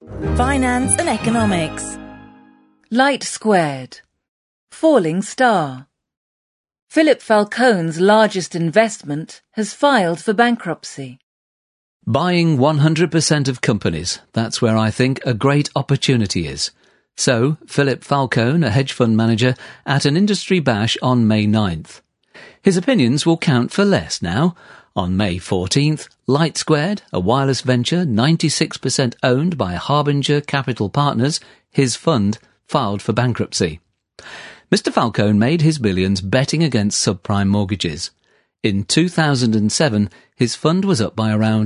Finance and economics. Light squared. Falling star. Philip Falcone's largest investment has filed for bankruptcy. Buying 100% of companies, that's where I think a great opportunity is. So, Philip Falcone, a hedge fund manager, at an industry bash on May 9th. His opinions will count for less now. On May 14th, Light Squared, a wireless venture 96% owned by Harbinger Capital Partners, his fund, filed for bankruptcy. Mr. Falcone made his billions betting against subprime mortgages. In 2007, his fund was up by around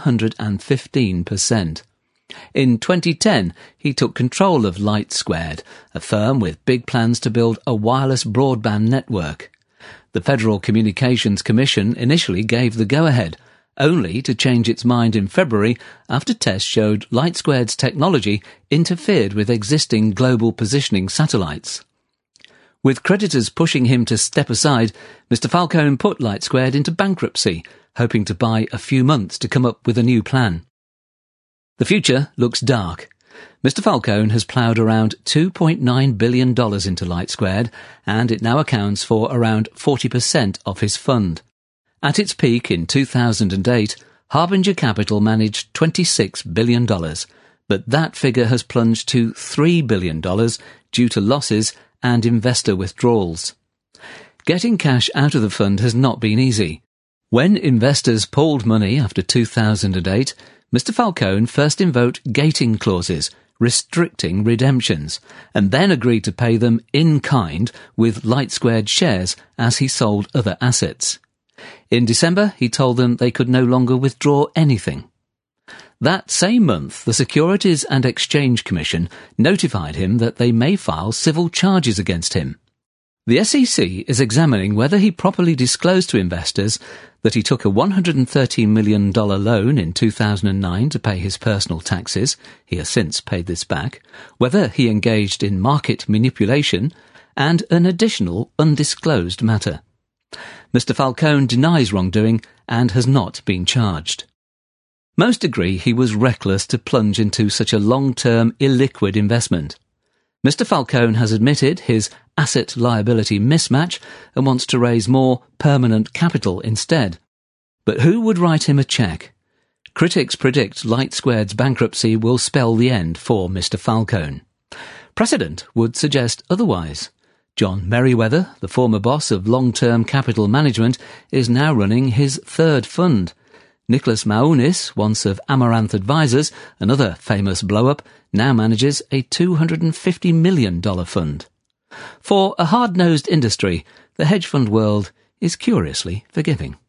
115%. In 2010, he took control of Light Squared, a firm with big plans to build a wireless broadband network. The Federal Communications Commission initially gave the go-ahead, only to change its mind in February after tests showed Light Squared's technology interfered with existing global positioning satellites. With creditors pushing him to step aside, Mr. Falcone put Light Squared into bankruptcy, hoping to buy a few months to come up with a new plan. The future looks dark. Mr. Falcone has ploughed around $2.9 billion into Light Squared, and it now accounts for around 40% of his fund. At its peak in 2008, Harbinger Capital managed $26 billion, but that figure has plunged to $3 billion due to losses and investor withdrawals. Getting cash out of the fund has not been easy. When investors pulled money after 2008, Mr. Falcone first invoked gating clauses, restricting redemptions, and then agreed to pay them in kind with Light Squared shares as he sold other assets. In December, he told them they could no longer withdraw anything. That same month, the Securities and Exchange Commission notified him that they may file civil charges against him. The SEC is examining whether he properly disclosed to investors that he took a $113 million loan in 2009 to pay his personal taxes — he has since paid this back — whether he engaged in market manipulation, and an additional undisclosed matter. Mr. Falcone denies wrongdoing and has not been charged. Most agree he was reckless to plunge into such a long-term, illiquid investment. Mr. Falcone has admitted his asset-liability mismatch and wants to raise more permanent capital instead. But who would write him a cheque? Critics predict Light Squared's bankruptcy will spell the end for Mr. Falcone. Precedent would suggest otherwise. John Merriweather, the former boss of Long-Term Capital Management, is now running his third fund. Nicholas Maunis, once of Amaranth Advisors, another famous blow-up, now manages a $250 million fund. For a hard-nosed industry, the hedge fund world is curiously forgiving.